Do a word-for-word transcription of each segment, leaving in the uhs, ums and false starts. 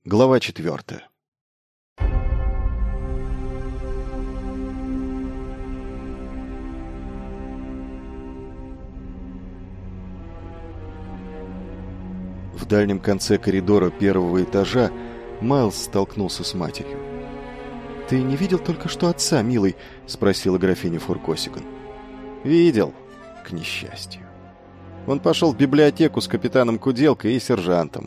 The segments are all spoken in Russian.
Глава четвертая. В дальнем конце коридора первого этажа Майлз столкнулся с матерью. «Ты не видел только что отца, милый?» — спросила графиня Фуркосиган. «Видел, к несчастью. Он пошел в библиотеку с капитаном Куделкой и сержантом.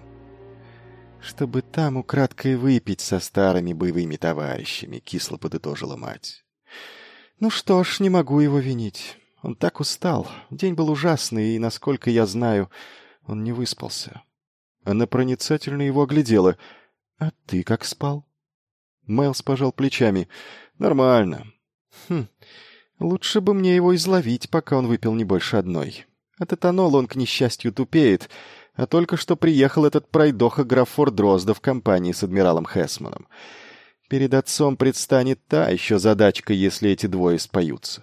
Чтобы там украдкой выпить со старыми боевыми товарищами», — кисло подытожила мать. «Ну что ж, не могу его винить. Он так устал. День был ужасный, и, насколько я знаю, он не выспался». Она проницательно его оглядела. «А ты как спал?» Майлз пожал плечами. «Нормально». «Хм, лучше бы мне его изловить, пока он выпил не больше одной. От этанола он, к несчастью, тупеет, а только что приехал этот пройдоха граф Фордрозда в компании с адмиралом Хесманом. Перед отцом предстанет та еще задачка, если эти двое споются».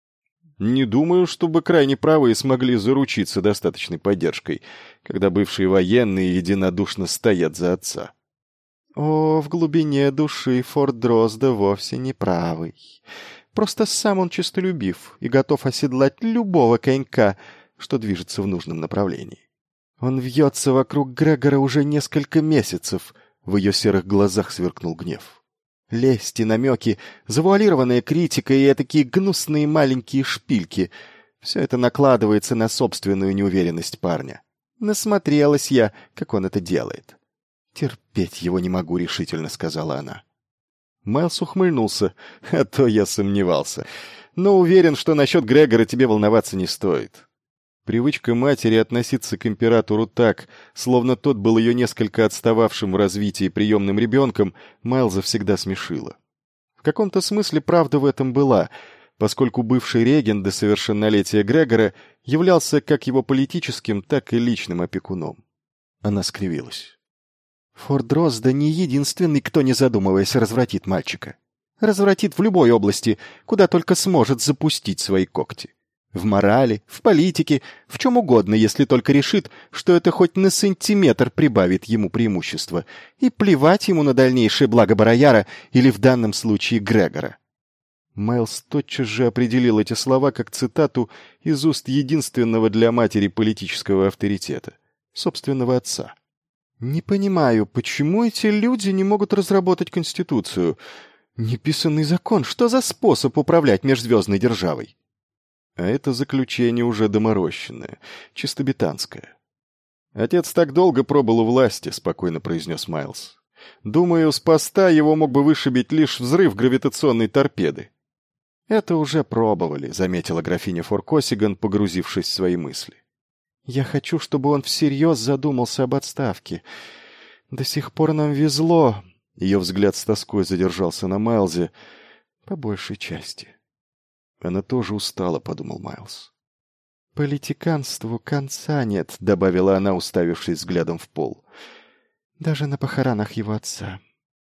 «Не думаю, чтобы крайне правые смогли заручиться достаточной поддержкой, когда бывшие военные единодушно стоят за отца». «О, в глубине души Фордрозда вовсе не правый. Просто сам он честолюбив и готов оседлать любого конька, что движется в нужном направлении. Он вьется вокруг Грегора уже несколько месяцев», — в ее серых глазах сверкнул гнев. «Лесть и намеки, завуалированная критика и такие гнусные маленькие шпильки — все это накладывается на собственную неуверенность парня. Насмотрелась я, как он это делает». «Терпеть его не могу», — решительно сказала она. Майлз ухмыльнулся. «А то я сомневался. Но уверен, что насчет Грегора тебе волноваться не стоит». Привычка матери относиться к императору так, словно тот был ее несколько отстававшим в развитии приемным ребенком, Майлза всегда смешила. В каком-то смысле правда в этом была, поскольку бывший регент до совершеннолетия Грегора являлся как его политическим, так и личным опекуном. Она скривилась. «Фордрозда не единственный, кто, не задумываясь, развратит мальчика. Развратит в любой области, куда только сможет запустить свои когти. В морали, в политике, в чем угодно, если только решит, что это хоть на сантиметр прибавит ему преимущество, и плевать ему на дальнейшее благо Барояра или в данном случае Грегора». Майлз тотчас же определил эти слова как цитату из уст единственного для матери политического авторитета, собственного отца. «Не понимаю, почему эти люди не могут разработать Конституцию? Неписанный закон, что за способ управлять межзвездной державой?» А это заключение уже доморощенное, чистобетанское. «Отец так долго пробыл у власти», — спокойно произнес Майлз. «Думаю, с поста его мог бы вышибить лишь взрыв гравитационной торпеды». «Это уже пробовали», — заметила графиня Фуркосиган, погрузившись в свои мысли. «Я хочу, чтобы он всерьез задумался об отставке. До сих пор нам везло». Ее взгляд с тоской задержался на Майлзе. «По большей части». «Она тоже устала», — подумал Майлз. «Политиканству конца нет», — добавила она, уставившись взглядом в пол. «Даже на похоронах его отца».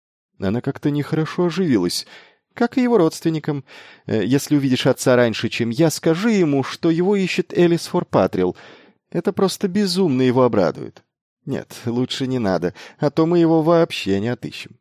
Она как-то нехорошо оживилась, как и его родственникам. «Если увидишь отца раньше, чем я, скажи ему, что его ищет Элис Форпатрил. Это просто безумно его обрадует». «Нет, лучше не надо, а то мы его вообще не отыщем».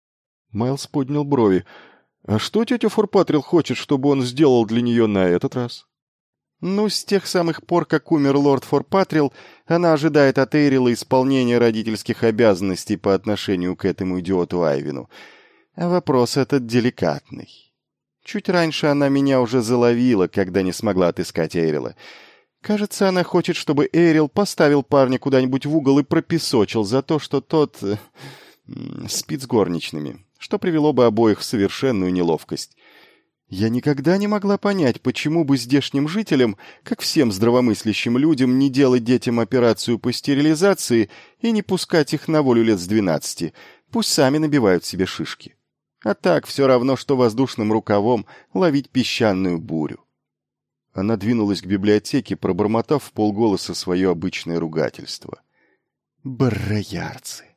Майлз поднял брови. «А что тетя Форпатрил хочет, чтобы он сделал для нее на этот раз?» «Ну, с тех самых пор, как умер лорд Форпатрил, она ожидает от Эйрила исполнения родительских обязанностей по отношению к этому идиоту Айвину. А вопрос этот деликатный. Чуть раньше она меня уже заловила, когда не смогла отыскать Эйрила. Кажется, она хочет, чтобы Эйрил поставил парня куда-нибудь в угол и пропесочил за то, что тот э, спит с горничными, что привело бы обоих в совершенную неловкость. Я никогда не могла понять, почему бы здешним жителям, как всем здравомыслящим людям, не делать детям операцию по стерилизации и не пускать их на волю лет с двенадцати, пусть сами набивают себе шишки. А так все равно, что воздушным рукавом ловить песчаную бурю». Она двинулась к библиотеке, пробормотав вполголоса свое обычное ругательство. «Бароярцы!»